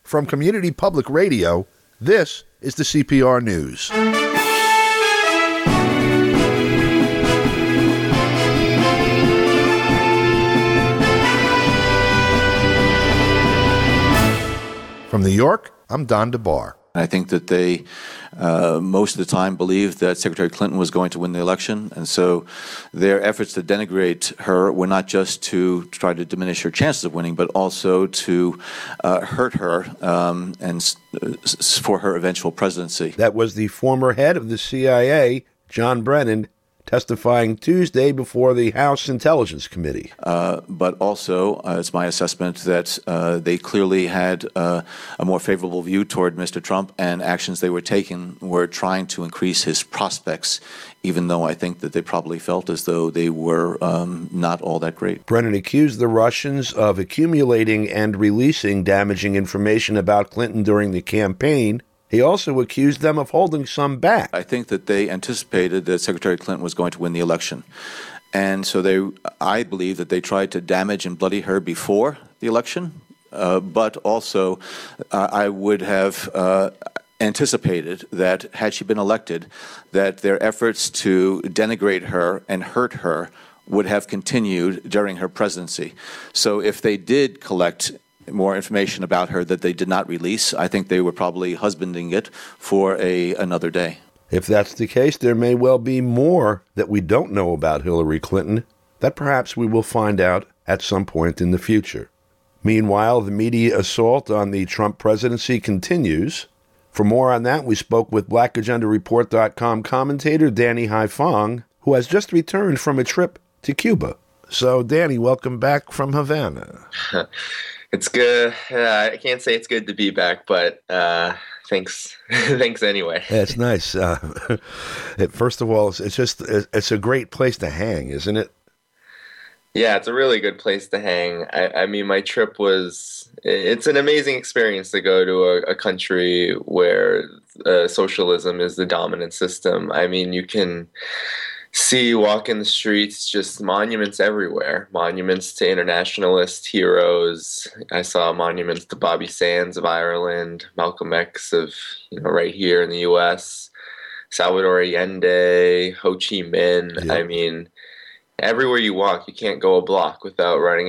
From Community Public Radio, this is the CPR News. From New York, I'm Don DeBar. I think that they, most of the time, believed that Secretary Clinton was going to win the election. And so their efforts to denigrate her were not just to try to diminish her chances of winning, but also to hurt her for her eventual presidency. That was the former head of the CIA, John Brennan, testifying Tuesday before the House Intelligence Committee. But also, it's my assessment that they clearly had a more favorable view toward Mr. Trump, and actions they were taking were trying to increase his prospects, even though I think that they probably felt as though they were not all that great. Brennan accused the Russians of accumulating and releasing damaging information about Clinton during the campaign. He also accused them of holding some back. I think that they anticipated that Secretary Clinton was going to win the election. And so I believe that they tried to damage and bloody her before the election. But also, I would have anticipated that had she been elected, that their efforts to denigrate her and hurt her would have continued during her presidency. So if they did collect more information about her that they did not release, I think they were probably husbanding it for another day. If that's the case, there may well be more that we don't know about Hillary Clinton that perhaps we will find out at some point in the future. Meanwhile, the media assault on the Trump presidency continues. For more on that, we spoke with BlackAgendaReport.com commentator Danny Haiphong, who has just returned from a trip to Cuba. So, Danny, welcome back from Havana. It's good. I can't say it's good to be back, but thanks. Thanks anyway. Yeah, it's nice. First of all, it's a great place to hang, isn't it? Yeah, it's a really good place to hang. I mean, my trip it's an amazing experience to go to a country where socialism is the dominant system. I mean, you can walk in the streets, just monuments everywhere. Monuments to internationalist heroes. I saw monuments to Bobby Sands of Ireland, Malcolm X of, right here in the U.S., Salvador Allende, Ho Chi Minh. Yeah. I mean, everywhere you walk, you can't go a block without running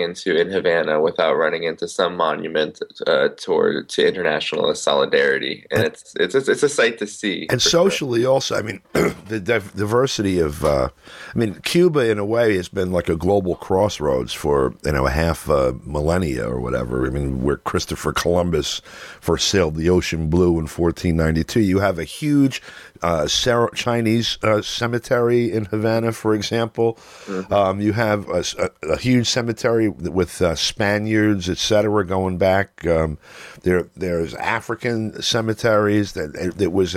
into some monument to internationalist solidarity, and it's a sight to see. And socially, sure. Also, I mean, the diversity of, Cuba in a way has been like a global crossroads for a half millennia or whatever. I mean, where Christopher Columbus first sailed the ocean blue in 1492. You have a huge Chinese cemetery in Havana, for example. Mm-hmm. You have a huge cemetery with Spaniards, etc., going back. There's African cemeteries. That was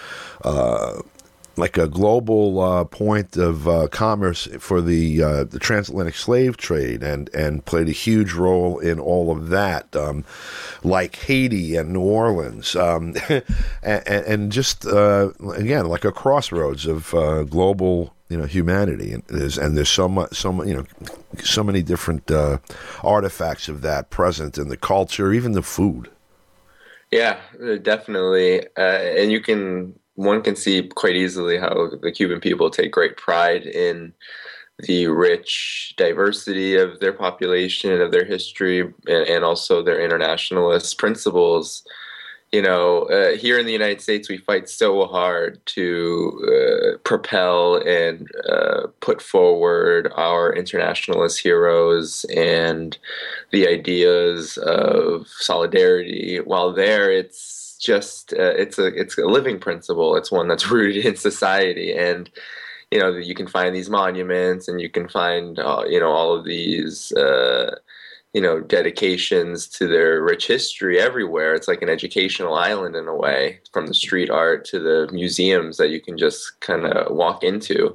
like a global point of commerce for the transatlantic slave trade, and played a huge role in all of that, like Haiti and New Orleans, and just again like a crossroads of global humanity, and there's so many different artifacts of that present in the culture, even the food. Yeah, definitely, and one can see quite easily how the Cuban people take great pride in the rich diversity of their population, of their history, and also their internationalist principles. Here in the United States, we fight so hard to propel and put forward our internationalist heroes and the ideas of solidarity. While there, it's a living principle. It's one that's rooted in society, and you can find these monuments, and you can find all of these dedications to their rich history everywhere. It's like an educational island in a way, from the street art to the museums that you can just kind of walk into.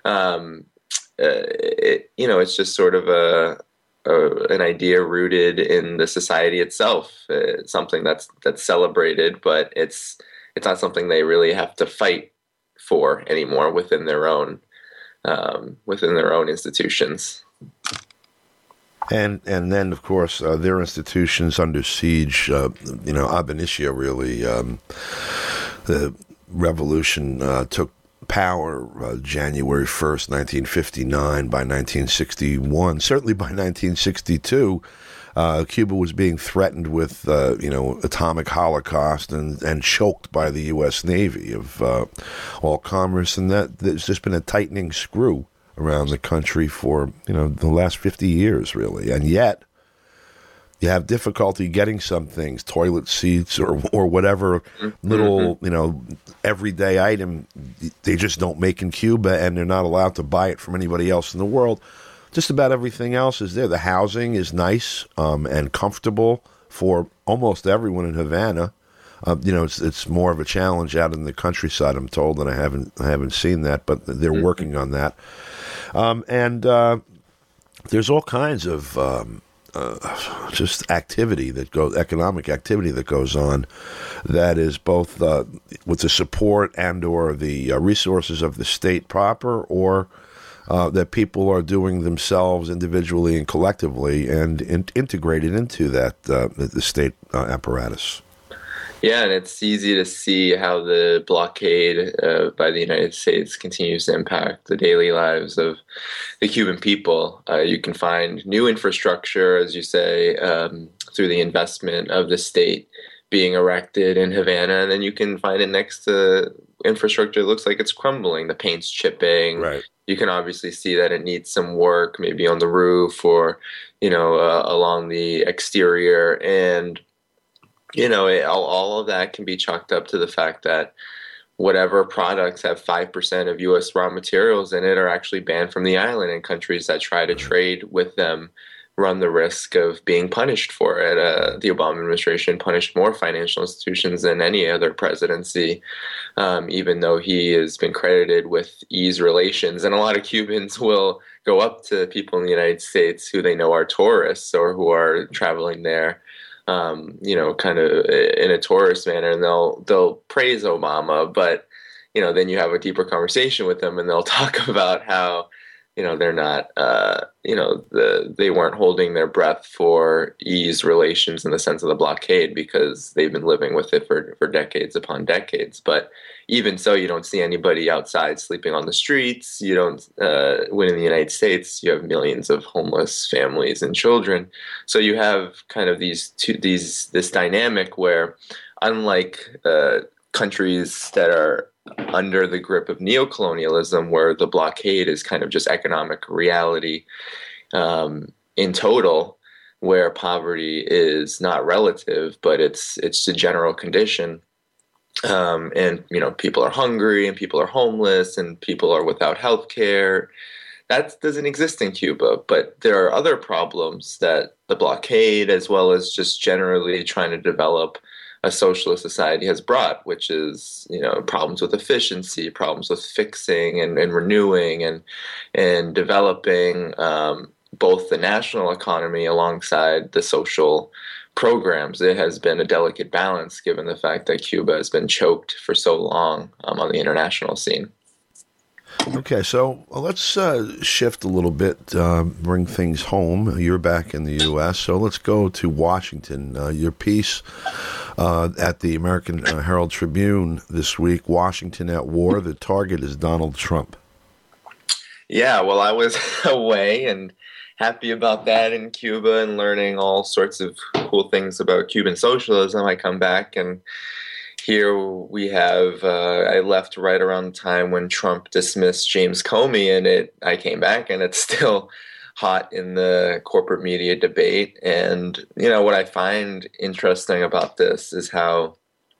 It's just sort of an idea rooted in the society itself. It's something that's celebrated, but it's not something they really have to fight for anymore within their own institutions. And then, of course, their institutions under siege, ab initio, really. The revolution took power January 1st, 1959. By 1961, certainly by 1962, Cuba was being threatened with, atomic holocaust and choked by the U.S. Navy of all commerce. And that there's just been a tightening screw around the country for, the last 50 years, really. And yet, you have difficulty getting some things, toilet seats or whatever little, everyday item they just don't make in Cuba, and they're not allowed to buy it from anybody else in the world. Just about everything else is there. The housing is nice and comfortable for almost everyone in Havana. It's more of a challenge out in the countryside, I'm told, and I haven't seen that, but they're working on that. And there's all kinds of just activity economic activity that goes on, that is both with the support and or the resources of the state proper, or that people are doing themselves individually and collectively and integrated into that the state apparatus. Yeah, and it's easy to see how the blockade by the United States continues to impact the daily lives of the Cuban people. You can find new infrastructure, as you say, through the investment of the state being erected in Havana, and then you can find it next to infrastructure that looks like it's crumbling. The paint's chipping. Right. You can obviously see that it needs some work, maybe on the roof or, along the exterior. And all of that can be chalked up to the fact that whatever products have 5% of U.S. raw materials in it are actually banned from the island, and countries that try to trade with them run the risk of being punished for it. The Obama administration punished more financial institutions than any other presidency, even though he has been credited with ease relations. And a lot of Cubans will go up to people in the United States who they know are tourists or who are traveling there, kind of in a tourist manner, and they'll praise Obama, but, then you have a deeper conversation with them and they'll talk about how, they're not, they weren't holding their breath for ease relations in the sense of the blockade, because they've been living with it for decades upon decades. But even so, you don't see anybody outside sleeping on the streets. You don't, when in the United States, you have millions of homeless families and children. So you have kind of this dynamic where, unlike countries that are under the grip of neocolonialism, where the blockade is kind of just economic reality in total, where poverty is not relative, but it's the general condition. And people are hungry, and people are homeless, and people are without health care. That doesn't exist in Cuba. But there are other problems that the blockade, as well as just generally trying to develop a socialist society, has brought, which is, problems with efficiency, problems with fixing and renewing and developing both the national economy alongside the social programs. It has been a delicate balance, given the fact that Cuba has been choked for so long on the international scene. Okay, so let's shift a little bit, bring things home. You're back in the U.S., so let's go to Washington. Your piece at the American Herald Tribune this week, Washington at War, the target is Donald Trump. Yeah, well, I was away and happy about that in Cuba and learning all sorts of cool things about Cuban socialism. I come back, and here we have, I left right around the time when Trump dismissed James Comey, and I came back, and it's still hot in the corporate media debate. And, what I find interesting about this is how,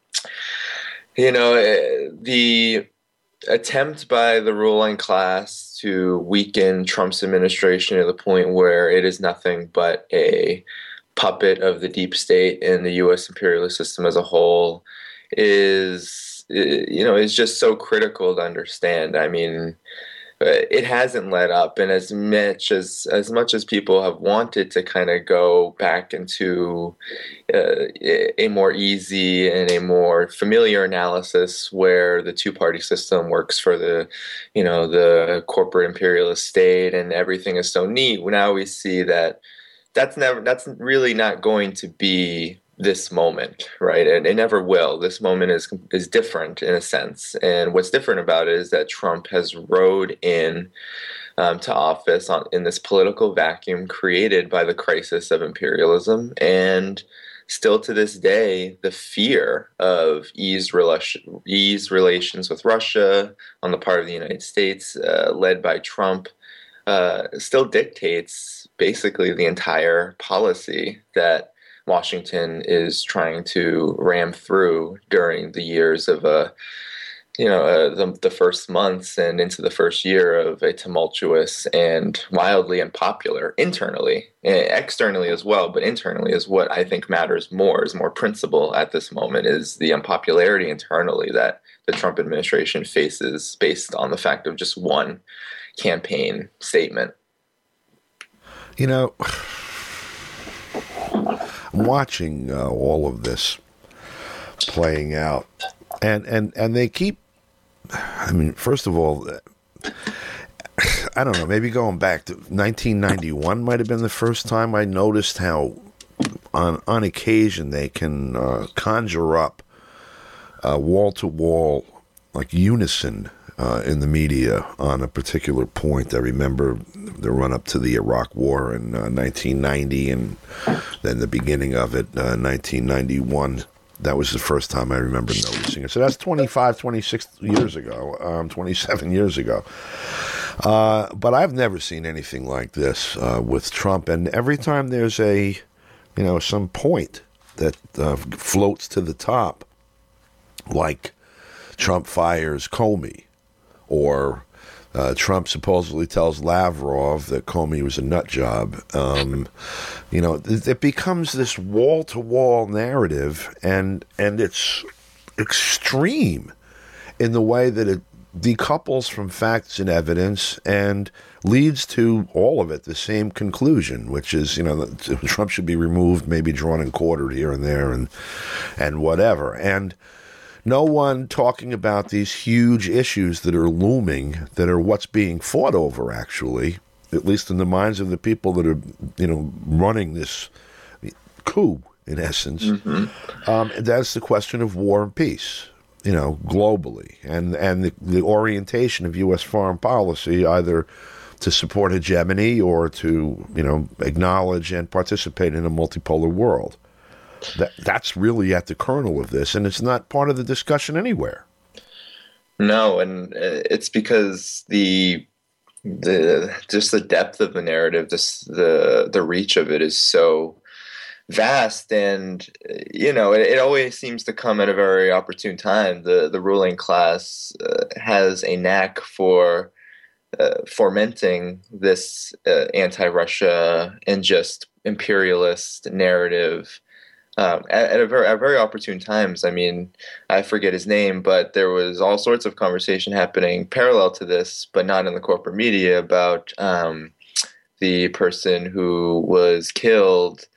the attempt by the ruling class to weaken Trump's administration to the point where it is nothing but a puppet of the deep state and the U.S. imperialist system as a whole is just so critical to understand. I mean, it hasn't let up, and as much as people have wanted to kind of go back into a more easy and a more familiar analysis where the two-party system works for the corporate imperialist state and everything is so neat, now we see that that's really not going to be this moment, right? And it never will. This moment is different in a sense. And what's different about it is that Trump has rode in to office in this political vacuum created by the crisis of imperialism. And still to this day, the fear of eased relations with Russia on the part of the United States, led by Trump, still dictates basically the entire policy that Washington is trying to ram through during the years of the first months and into the first year of a tumultuous and wildly unpopular internally, externally as well, but internally is what I think matters more, is more principle at this moment, is the unpopularity internally that the Trump administration faces based on the fact of just one campaign statement. You know, I'm watching all of this playing out, and they keep. I mean, first of all, I don't know. Maybe going back to 1991 might have been the first time I noticed how, on occasion, they can conjure up wall to wall, like unison. In the media on a particular point. I remember the run up to the Iraq War in 1990 and then the beginning of it, 1991. That was the first time I remember noticing it. So that's 25, 26 years ago, 27 years ago. But I've never seen anything like this with Trump. And every time there's some point that floats to the top, like Trump fires Comey, or Trump supposedly tells Lavrov that Comey was a nut job. It becomes this wall-to-wall narrative, and it's extreme in the way that it decouples from facts and evidence and leads to all of it the same conclusion, which is, that Trump should be removed, maybe drawn and quartered here and there, and whatever. And no one talking about these huge issues that are looming, that are what's being fought over, actually, at least in the minds of the people that are, running this coup, in essence. Mm-hmm. That's the question of war and peace, globally, and the orientation of U.S. foreign policy, either to support hegemony or to, acknowledge and participate in a multipolar world. That's really at the kernel of this, and it's not part of the discussion anywhere. No, and it's because just the depth of the narrative, the reach of it is so vast, and it always seems to come at a very opportune time. The ruling class has a knack for fomenting this anti-Russia and just imperialist narrative. At very opportune times. I mean, I forget his name, but there was all sorts of conversation happening parallel to this, but not in the corporate media, about the person who was killed,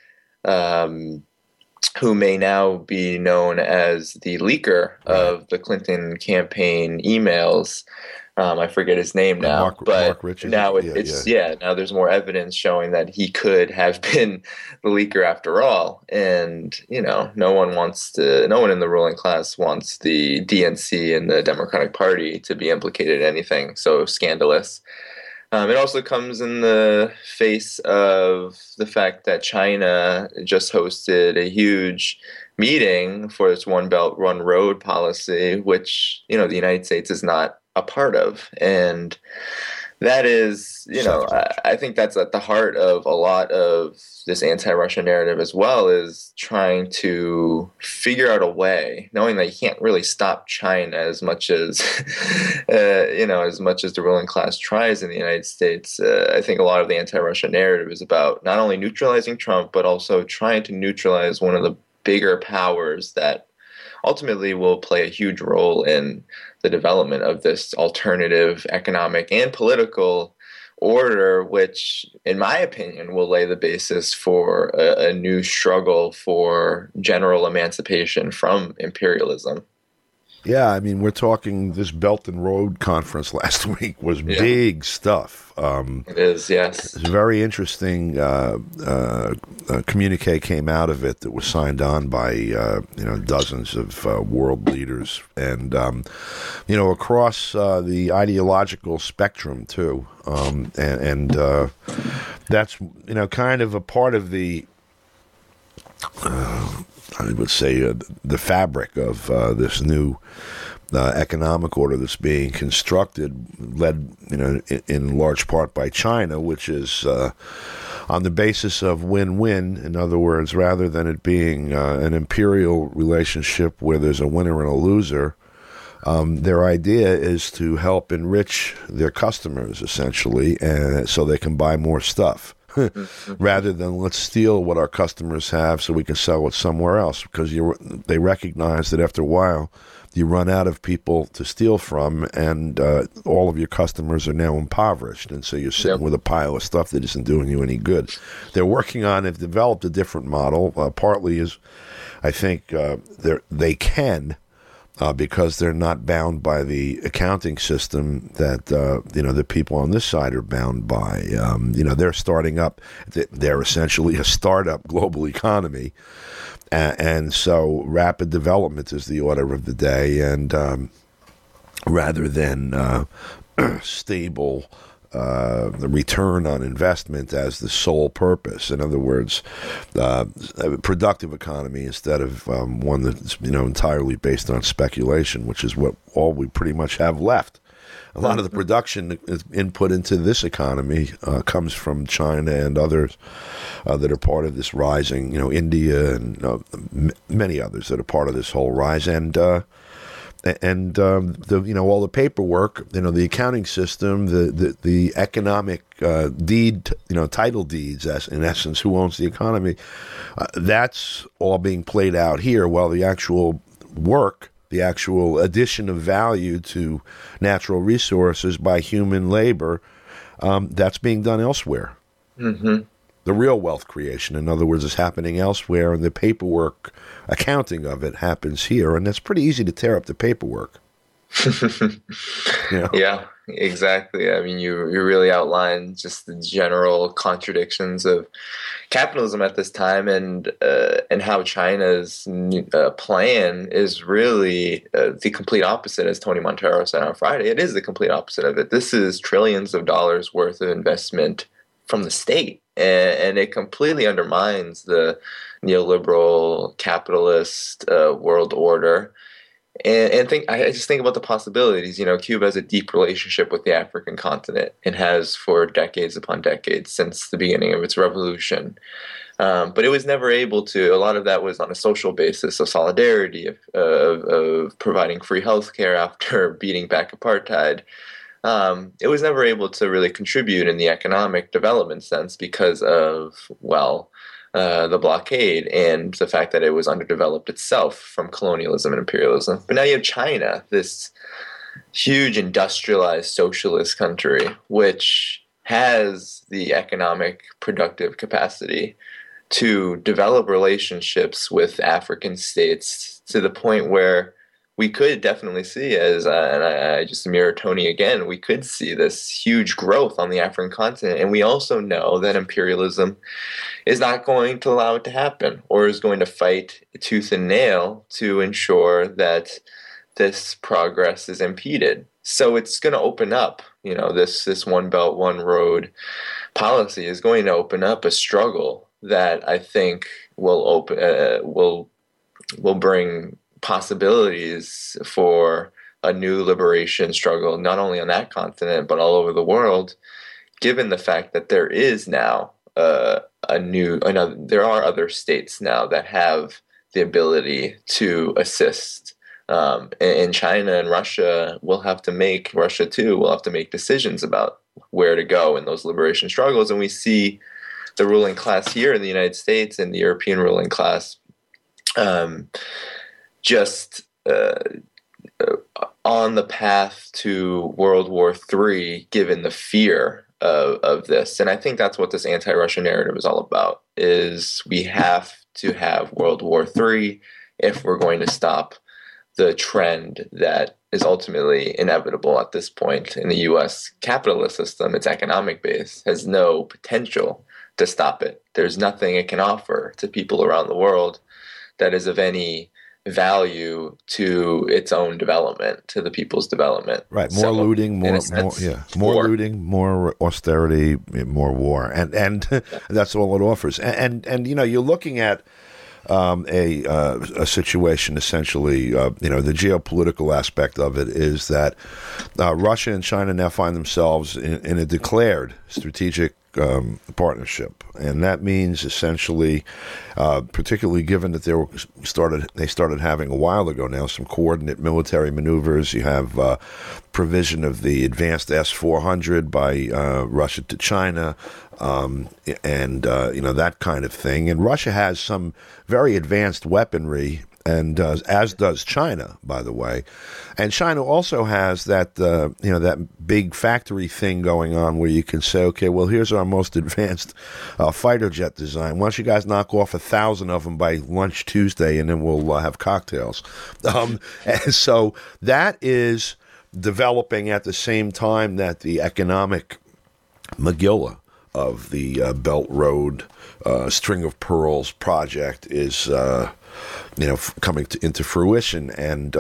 who may now be known as the leaker of the Clinton campaign emails. I forget his name now, Mark Richards. Now now there's more evidence showing that he could have been the leaker after all. And, no one in the ruling class wants the DNC and the Democratic Party to be implicated in anything so scandalous. It also comes in the face of the fact that China just hosted a huge meeting for its One Belt, One Road policy, which, the United States is not a part of. And that is, I think that's at the heart of a lot of this anti-Russia narrative as well, is trying to figure out a way, knowing that you can't really stop China as much as, as much as the ruling class tries in the United States. I think a lot of the anti-Russia narrative is about not only neutralizing Trump, but also trying to neutralize one of the bigger powers that ultimately will play a huge role in the development of this alternative economic and political order, which, in my opinion, will lay the basis for a new struggle for general emancipation from imperialism. Yeah, I mean, we're talking this Belt and Road Conference last week was big stuff. It is, yes. It's a very interesting communique came out of it that was signed on by dozens of world leaders, and across the ideological spectrum too, and that's kind of a part of the. I would say the fabric of this new economic order that's being constructed, led in large part by China, which is on the basis of win-win. In other words, rather than it being an imperial relationship where there's a winner and a loser, their idea is to help enrich their customers, essentially, and so they can buy more stuff. Rather than let's steal what our customers have so we can sell it somewhere else, because they recognize that after a while you run out of people to steal from, and all of your customers are now impoverished, and so you're sitting with a pile of stuff that isn't doing you any good. They're working on, they've developed a different model. Partly is, I think, they can. Because they're not bound by the accounting system that the people on this side are bound by. They're starting up. They're essentially a startup global economy, and so rapid development is the order of the day. And rather than stable the return on investment as the sole purpose. In other words, a productive economy instead of one that's entirely based on speculation, which is what all we pretty much have left. A lot of the production input into this economy comes from China and others that are part of this rising, India and many others that are part of this whole rise. And all the paperwork, the accounting system, the economic deed, title deeds, as in essence, who owns the economy, that's all being played out here, while the actual work, the actual addition of value to natural resources by human labor, that's being done elsewhere. Mm-hmm. The real wealth creation, in other words, is happening elsewhere, and the paperwork accounting of it happens here, and it's pretty easy to tear up the paperwork. Yeah, exactly. I mean, you really outlined just the general contradictions of capitalism at this time, and how China's plan is really the complete opposite, as Tony Montero said on Friday. It is the complete opposite of it. This is trillions of dollars worth of investment from the state. And it completely undermines the neoliberal capitalist world order. And I just think about the possibilities. Cuba has a deep relationship with the African continent and has for decades upon decades since the beginning of its revolution. But it was never able to. A lot of that was on a social basis of solidarity, of providing free healthcare after beating back apartheid. It was never able to really contribute in the economic development sense because of, the blockade and the fact that it was underdeveloped itself from colonialism and imperialism. But now you have China, this huge industrialized socialist country, which has the economic productive capacity to develop relationships with African states to the point where we could definitely see, and I just mirror Tony again, we could see this huge growth on the African continent. And we also know that imperialism is not going to allow it to happen, or is going to fight tooth and nail to ensure that this progress is impeded. So it's going to open up, this One Belt, One Road policy is going to open up a struggle that I think will bring possibilities for a new liberation struggle, not only on that continent, but all over the world, given the fact that there is now there are other states now that have the ability to assist. And China and Russia will have to make decisions about where to go in those liberation struggles. And we see the ruling class here in the United States and the European ruling class just on the path to World War III, given the fear of this. And I think that's what this anti-Russia narrative is all about, is we have to have World War III if we're going to stop the trend that is ultimately inevitable at this point in the U.S. capitalist system. Its economic base has no potential to stop it. There's nothing it can offer to people around the world that is of any value to its own development, to the people's development. Right, more looting, more looting, more austerity, more war, and that's all it offers. And you know, you're looking at a situation essentially. The geopolitical aspect of it is that Russia and China now find themselves in a declared strategic partnership, and that means essentially, particularly given that they started having a while ago now some coordinate military maneuvers. You have provision of the advanced S-400 by Russia to China, and that kind of thing. And Russia has some very advanced weaponry, and as does China, by the way. And China also has that that big factory thing going on where you can say, okay, well, here's our most advanced fighter jet design. Why don't you guys knock off 1,000 of them by lunch Tuesday, and then we'll have cocktails. And so that is developing at the same time that the economic Megillah of the Belt Road String of Pearls project is coming into fruition, and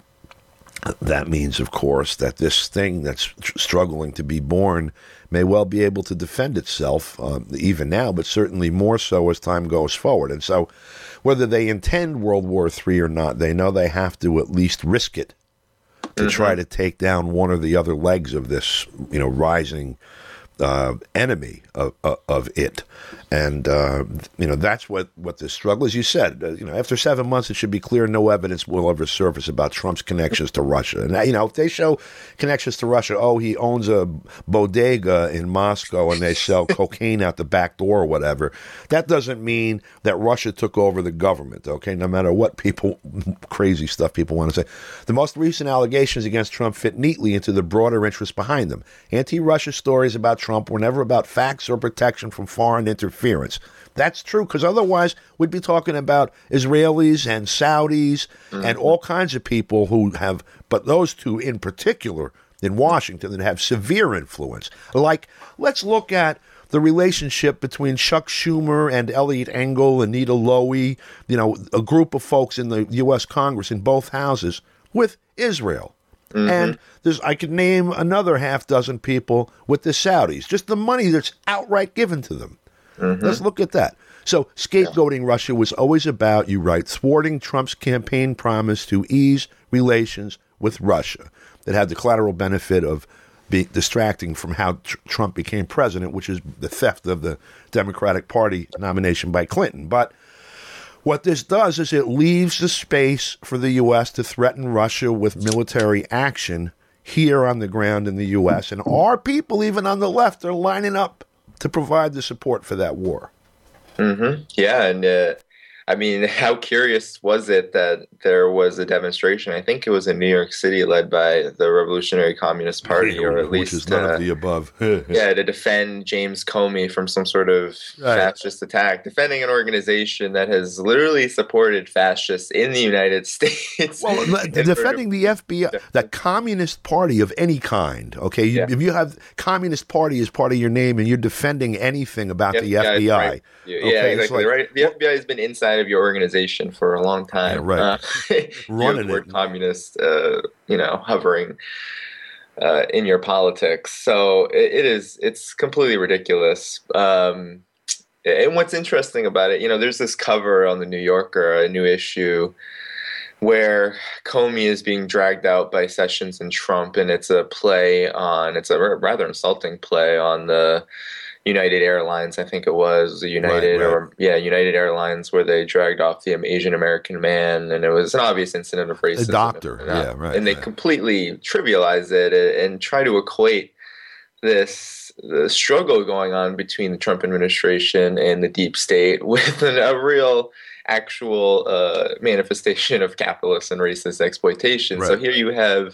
that means, of course, that this thing that's struggling to be born may well be able to defend itself even now, but certainly more so as time goes forward. And so whether they intend World War III or not, they know they have to at least risk it to try to take down one or the other legs of this, rising enemy of it. And, that's what this struggle, as you said, after 7 months, it should be clear no evidence will ever surface about Trump's connections to Russia. And, if they show connections to Russia, he owns a bodega in Moscow and they sell cocaine out the back door or whatever, that doesn't mean that Russia took over the government, okay? No matter what crazy stuff people want to say. The most recent allegations against Trump fit neatly into the broader interests behind them. Anti-Russia stories about Trump were never about facts or protection from foreign interference. That's true, because otherwise we'd be talking about Israelis and Saudis and all kinds of people who have, but those two in particular in Washington that have severe influence. Like, let's look at the relationship between Chuck Schumer and Eliot Engel and Nita Lowey, a group of folks in the U.S. Congress in both houses with Israel. And I could name another half dozen people with the Saudis, just the money that's outright given to them. Let's look at that. So scapegoating Russia was always about, you write, thwarting Trump's campaign promise to ease relations with Russia that had the collateral benefit of distracting from how Trump became president, which is the theft of the Democratic Party nomination by Clinton. But what this does is it leaves the space for the U.S. to threaten Russia with military action here on the ground in the U.S. And our people, even on the left, are lining up to provide the support for that war. Yeah, and how curious was it that there was a demonstration? I think it was in New York City, led by the Revolutionary Communist Party, or at least which is none of the above. To defend James Comey from some sort of fascist attack, defending an organization that has literally supported fascists in the United States. Well, defending the FBI, that Communist Party of any kind. Okay, if you have Communist Party as part of your name and you're defending anything about the FBI, right. Exactly right. The FBI has been inside of your organization for a long time. Right. Running word communist, hovering in your politics. So it's completely ridiculous. And what's interesting about it, there's this cover on the New Yorker, a new issue, where Comey is being dragged out by Sessions and Trump, and it's a rather insulting play on the United Airlines, I think it was United Airlines, where they dragged off the Asian American man, and it was an obvious incident of racism. A doctor, and they completely trivialize it and try to equate the struggle going on between the Trump administration and the deep state with a real, actual manifestation of capitalist and racist exploitation. Right. So here you have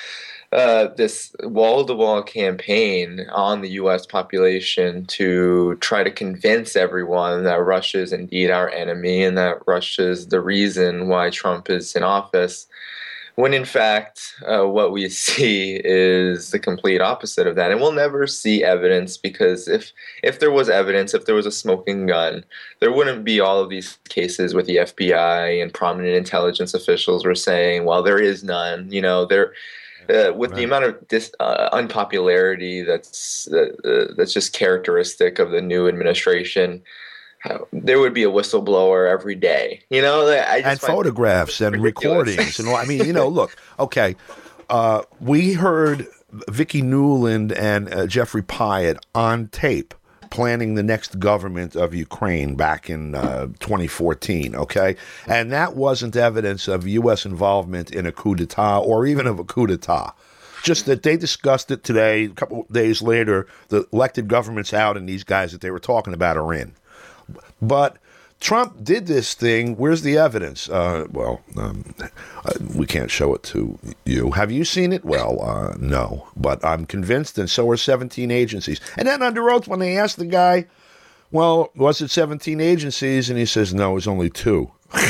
this wall-to-wall campaign on the U.S. population to try to convince everyone that Russia is indeed our enemy and that Russia is the reason why Trump is in office. when in fact what we see is the complete opposite of that. And we'll never see evidence, because if there was evidence, if there was a smoking gun, there wouldn't be all of these cases with the FBI and prominent intelligence officials were saying, well, there is none. With the amount of unpopularity that's just characteristic of the new administration, there would be a whistleblower every day, and photographs and recordings. And I mean, look, okay, we heard Vicki Nuland and Jeffrey Pyatt on tape planning the next government of Ukraine back in 2014, okay? And that wasn't evidence of U.S. involvement in a coup d'etat or even of a coup d'etat. Just that they discussed it today, a couple of days later, the elected government's out and these guys that they were talking about are in. But Trump did this thing. Where's the evidence? We can't show it to you. Have you seen it? Well, no. But I'm convinced, and so are 17 agencies. And then under oath, when they asked the guy, well, was it 17 agencies? And he says, no, it was only 2.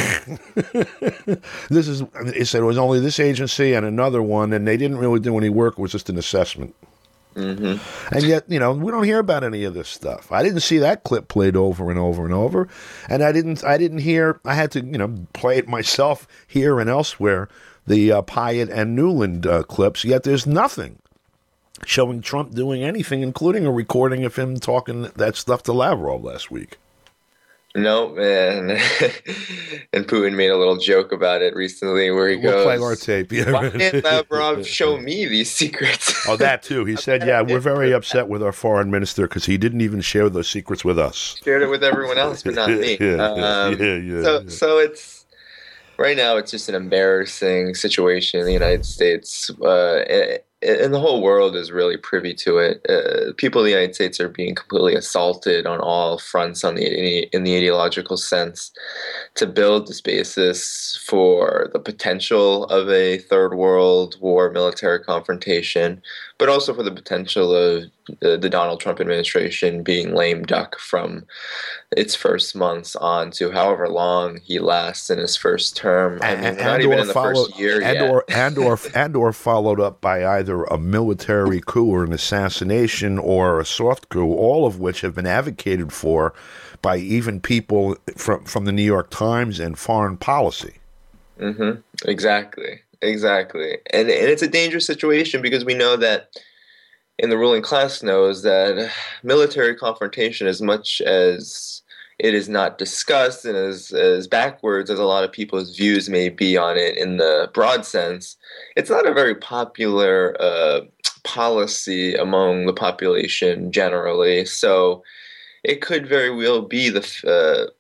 He said it was only this agency and another one, and they didn't really do any work. It was just an assessment. Mm-hmm. And yet, we don't hear about any of this stuff. I didn't see that clip played over and over and over, and I didn't hear. I had to, play it myself here and elsewhere. The Pyatt and Nuland clips. Yet there's nothing showing Trump doing anything, including a recording of him talking that stuff to Lavrov last week. No, man. And Putin made a little joke about it recently where he goes, play our tape. Yeah. Why can't Lavrov show me these secrets? Oh, that too. He said, yeah, we're very upset with our foreign minister because he didn't even share those secrets with us. Shared it with everyone else, but not me. So it's, right now it's just an embarrassing situation in the United States. And the whole world is really privy to it. People in the United States are being completely assaulted on all fronts in the ideological sense to build this basis for the potential of a third world war military confrontation, but also for the potential of the Donald Trump administration being lame duck from its first months on to however long he lasts in his first term. I mean, not even in the first year yet. And followed up by either a military coup or an assassination or a soft coup, all of which have been advocated for by even people from the New York Times and Foreign Policy. Mm-hmm. Exactly. And it's a dangerous situation because we know that, and the ruling class knows that military confrontation, as much as it is not discussed and as backwards as a lot of people's views may be on it in the broad sense, it's not a very popular policy among the population generally. So it could very well be the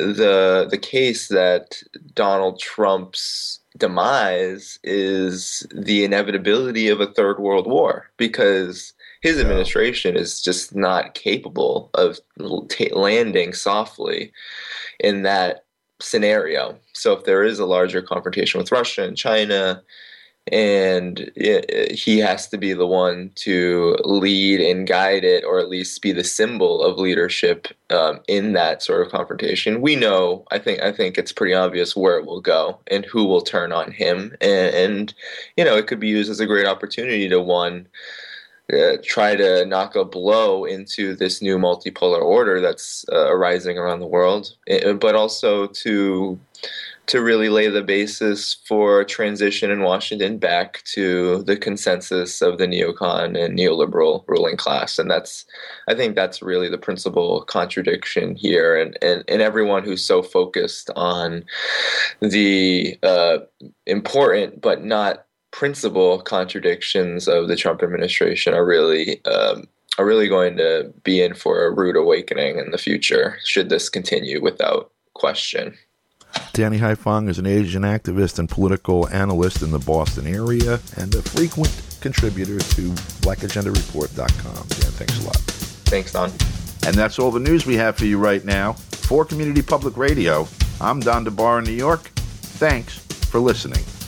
case that Donald Trump's demise is the inevitability of a third world war, because his administration is just not capable of landing softly in that scenario. So if there is a larger confrontation with Russia and China, and he has to be the one to lead and guide it, or at least be the symbol of leadership in that sort of confrontation. We know, I think it's pretty obvious where it will go and who will turn on him. And it could be used as a great opportunity to try to knock a blow into this new multipolar order that's arising around the world, but also to really lay the basis for transition in Washington back to the consensus of the neocon and neoliberal ruling class. And I think that's really the principal contradiction here. And everyone who's so focused on the important but not principal contradictions of the Trump administration are really going to be in for a rude awakening in the future, should this continue, without question. Danny Haiphong is an Asian activist and political analyst in the Boston area and a frequent contributor to blackagendareport.com. Dan, thanks a lot. Thanks, Don. And that's all the news we have for you right now. For Community Public Radio, I'm Don DeBar in New York. Thanks for listening.